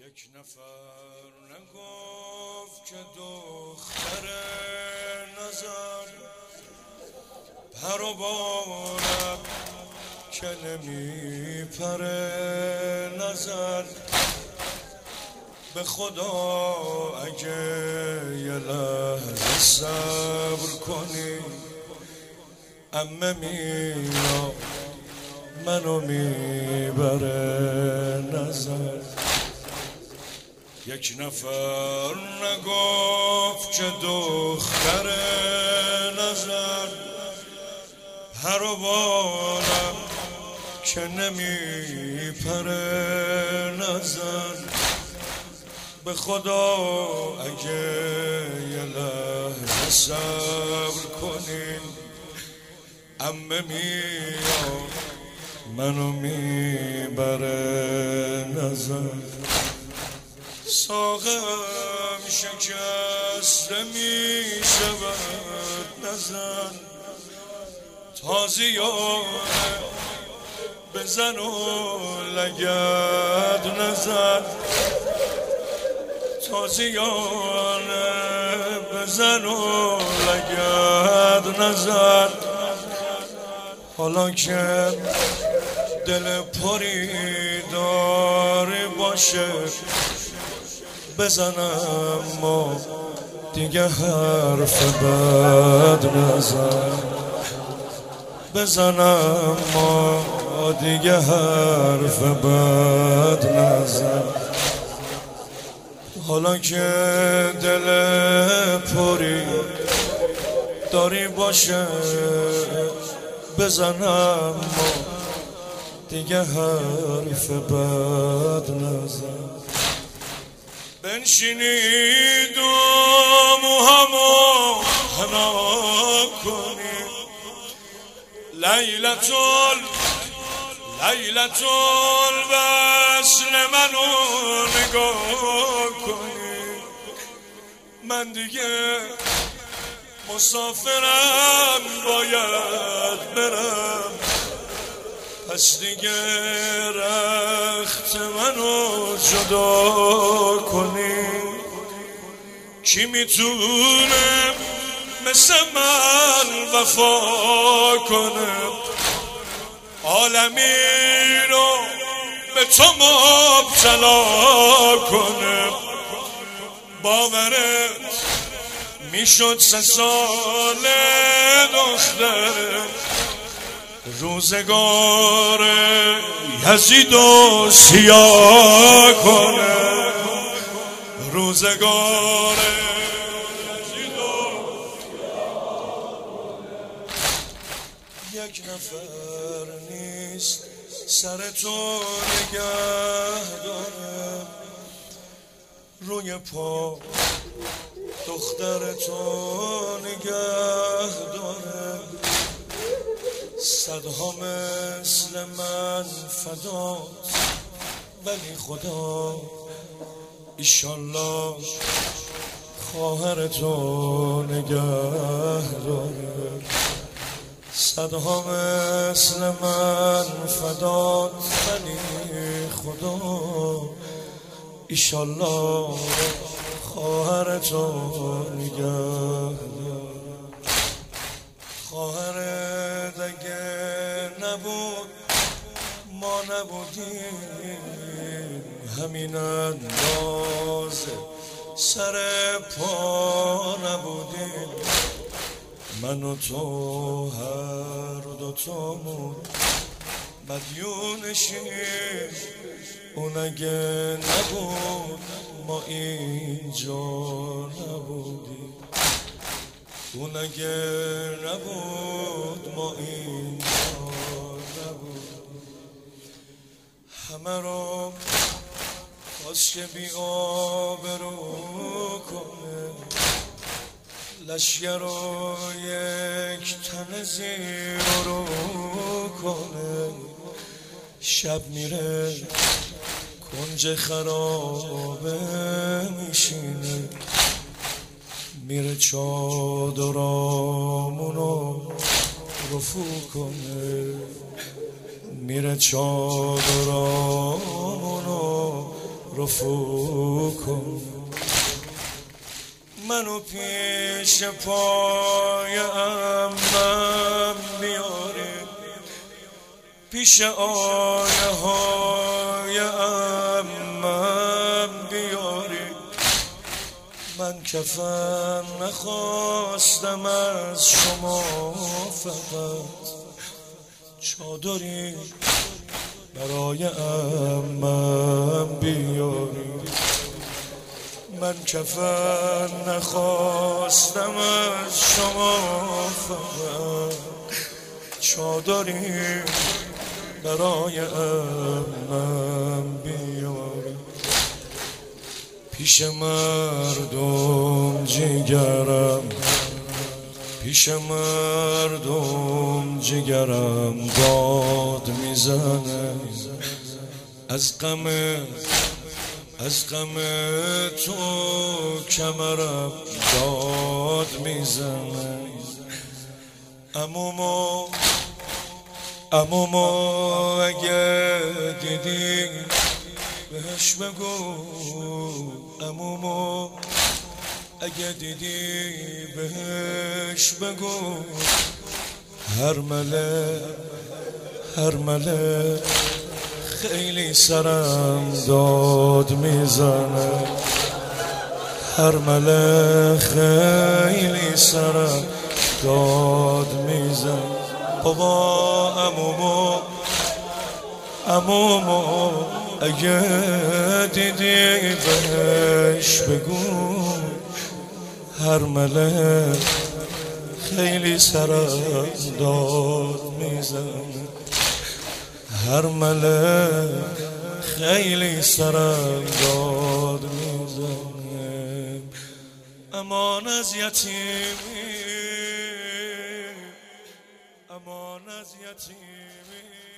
یک نفر نگفت که دختر نزن پر و بالم که نمی پره نزن. به خدا اگه یه لحظه صبر کنی عمه میاد منو میبره نزن. یک نفر نگفت که دختر نزن پر و بالم که نمی پره نزن. به خدا اگه یه لحظه صبر کنین عمه میاد منو میبره نزن. ساقم شکسته میشود نزن. تازیانه بزن و لگد نزن. تازیانه بزن و لگد نزن. حالا که دل پری داری باشه بزنم ما دیگه حرف بد نزن. بزنم ما دیگه حرف بد نزن. حالا که دل پری داری باشه بزنم ما دیگه حرف بد نزن. بنشینید و موهامو حنا کنید لیلة الوصل منو نگاه کنید. من دیگه مسافرم باید برم پس دیگه رخت منو جدا کنید. کی میتونه مثل من وفا کنه عالمی رو به تو مبتلا کنه. باورت میشد 3 سال دختر روزگار یزید و سیاه کنه. روزگار یزید و یک نفر نیست سر تو نگه داره روی پا دختر تو نگه داره. صدها مثل من فدات ولی خدا ایشالله خواهر تو نگه داره. صدها مثل من فدات ولی خدا ایشالله خواهر تو نگه داره. خواهرت اگه نبود ما نبودیم همین اندازه سر پا نبودیم. من و تو هر دوتامون مدیونشیم. اون اگه نبود ما اینجا نبودیم. اون اگه نبود ما اینجا نبودیم. همه رو خواست که بی آبرو کنه لشگر رو یک تن زیر رو کنه. شب میره کنج خرابه میشینه میره چادرامونو رفو کنه. میره چادرامونو رفو کن. منو پیش پای عمم بیاری، پیش آیه های عمم بیاری. من کفن نخواستم از شما، فقط چادری برای عمم بیاری. من کفن نخواستم از شما، فقط چادری برای عمم بیاری. پیش مردم جگرم، پیش مردم جگرم داد میزنه. از غم تو کمرم داد میزنه. عمومو اگه دیدی بهش بگو، عمومو اگه دیدی بهش بگو. هرمله خیلی سرم داد میزنه. هرمله خیلی سرم داد میزنه. بابا عمومو اگه دیدی بهش بگو. هرمله خیلی سرم داد میزنه. هرمله خیلی سرم داد میزنه. امان از یتیمی، امان از یتیمی.